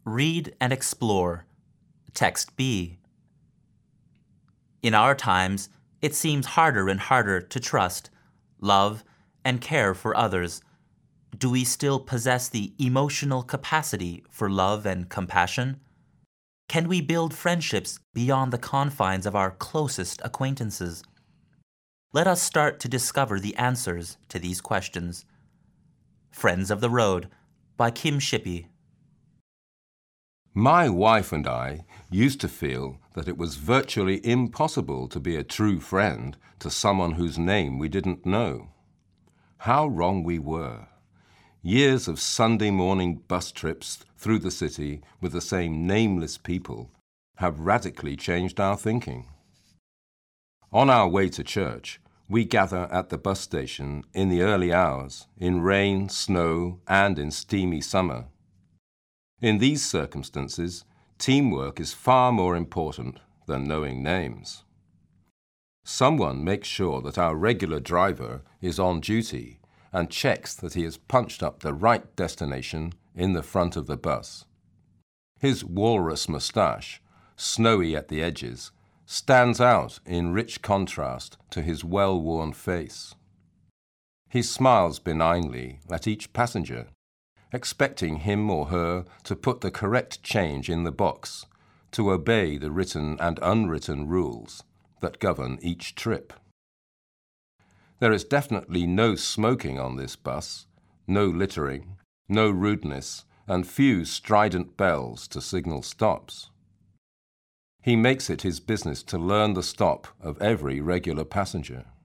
Read and explore. Text B. In our times, it seems harder and harder to trust, love, and care for others. Do we still possess the emotional capacity for love and compassion? Can we build friendships beyond the confines of our closest acquaintances? Let us start to discover the answers to these questions. Friends of the Road by Kim Shippey. My wife and I used to feel that it was virtually impossible to be a true friend to someone whose name we didn't know. How wrong we were. Years of Sunday morning bus trips through the city with the same nameless people have radically changed our thinking. On our way to church, we gather at the bus station in the early hours, in rain, snow, and in steamy summer. In these circumstances, teamwork is far more important than knowing names. Someone makes sure that our regular driver is on duty and checks that he has punched up the right destination in the front of the bus. His walrus moustache, snowy at the edges, stands out in rich contrast to his well-worn face. He smiles benignly at each passenger, expecting him or her to put the correct change in the box, to obey the written and unwritten rules that govern each trip. There is definitely no smoking on this bus, no littering, no rudeness, and few strident bells to signal stops. He makes it his business to learn the stop of every regular passenger.